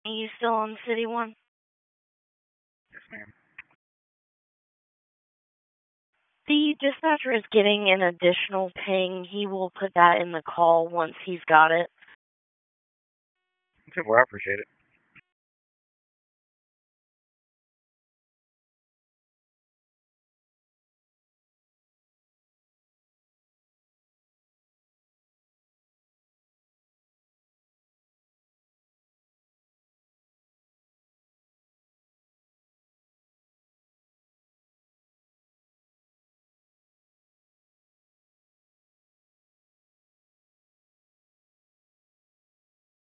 Are you still on City One? Yes, ma'am. The dispatcher is getting an additional ping. He will put that in the call once he's got it. Okay, well, I appreciate it.